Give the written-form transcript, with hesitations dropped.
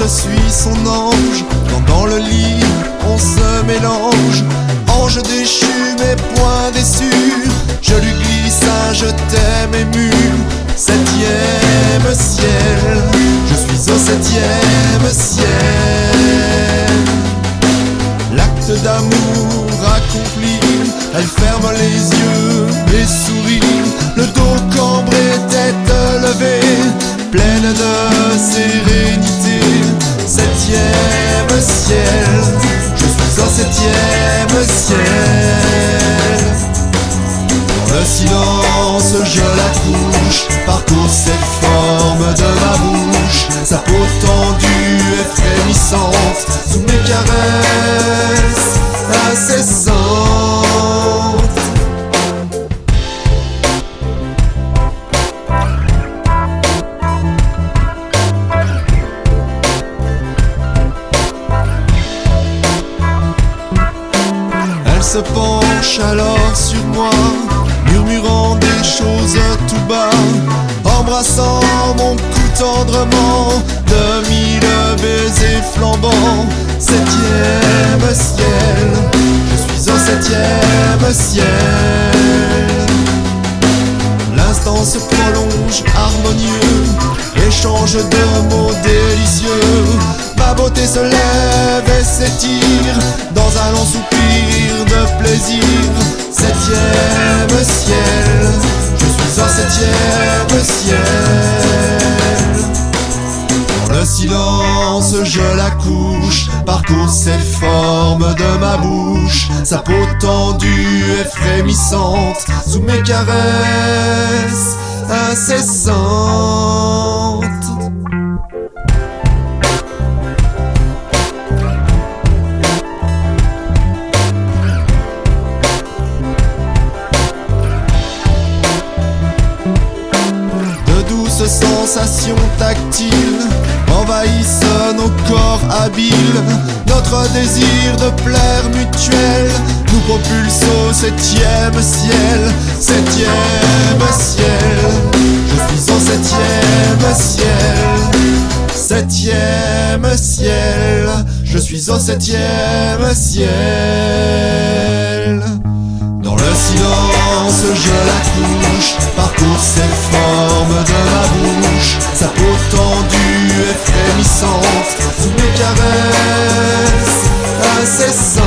je suis son ange. Quand dans le lit on se mélange, ange déchu mais point déçu, je lui glisse un je t'aime ému. Septième ciel, je suis au septième ciel. L'acte d'amour accompli, elle ferme les yeux et sourit, le dos cambré, tête levée, pleine de sérénité. Septième ciel, je suis au septième ciel. Dans le silence je la couche, parcours ses formes de ma bouche, sa peau tendue et frémissante sous mes caresses incessantes. Elle se penche alors sur moi, murmurant des choses tout bas, embrassant mon cou tendrement de mille baisers flambants. Septième ciel, je suis au septième ciel. L'instant se prolonge harmonieux, échange de mots délicieux. Ma beauté se lève et s'étire dans un long soupir de plaisir. Septième ciel, je suis au septième ciel. Dans le silence je la couche, parcours ses formes de ma bouche, sa peau tendue et frémissante sous mes caresses incessantes. Sensations tactiles envahissent nos corps habiles. Notre désir de plaire mutuel nous propulse au septième ciel. Septième ciel, je suis au septième ciel. Septième ciel, je suis au septième ciel. Dans le silence je la couche, parcours ses formes de ma bouche, sa peau tendue et frémissante sous mes caresses incessantes.